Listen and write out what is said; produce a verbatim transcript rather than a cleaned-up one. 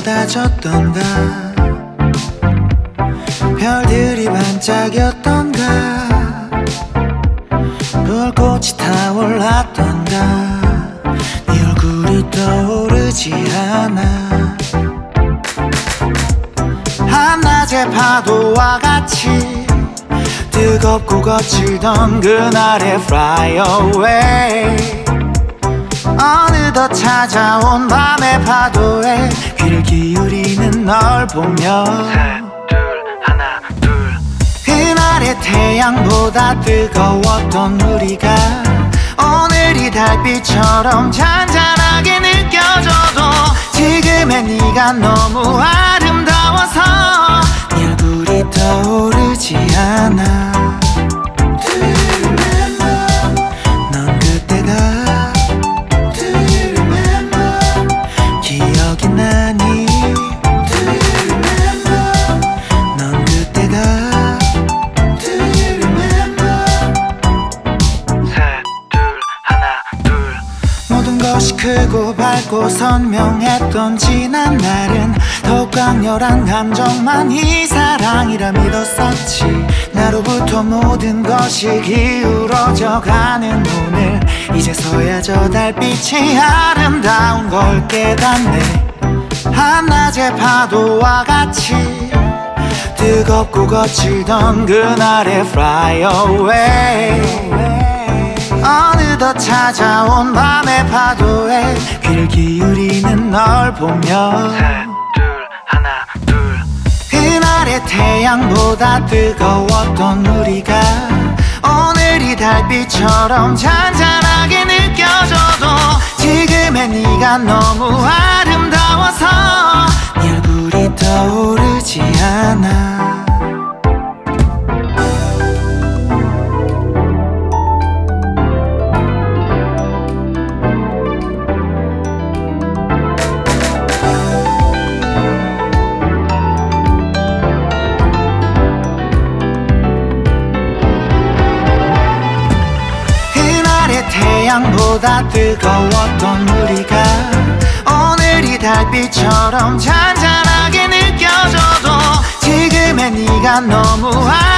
쏟아졌던가 별들이 반짝였던가 불꽃이 타올랐던가 네 얼굴이 떠오르지 않아 한낮의 파도와 같이 뜨겁고 거칠던 그날의 fly away 어느덧 찾아온 밤의 파도에 귀를 기울이는 널 보며 셋, 둘, 하나, 둘 그날의 태양보다 뜨거웠던 우리가 오늘이 달빛처럼 잔잔하게 느껴져도 지금의 네가 너무 아름다워서 네 얼굴이 떠오르지 않아 Do you remember 넌 그때가 Do you remember 기억이 나니 Do you remember 넌 그때가 Do you remember 셋, 둘, 하나, 둘 모든 것이 크고 밝고 선명했던 지난 날은 더욱 강렬한 감정만 이 사랑이라 믿었었지 나로부터 모든 것이 기울어져 가는 오늘 이제서야 저 달빛이 아름다운 걸 깨닫네 한낮의 파도와 같이 뜨겁고 거칠던 그날의 fly away 어느덧 찾아온 밤의 파도에 귀를 기울이는 널 보며 셋, 둘, 하나, 둘 그날의 태양보다 뜨거웠던 우리가 오늘이 달빛처럼 잔잔하게 느껴져도 지금의 네가 너무 아름다워서 네 얼굴이 떠오르지 않아 태양보다 뜨거웠던 우리가 오늘이 달빛처럼 잔잔하게 느껴져도 지금의 네가 너무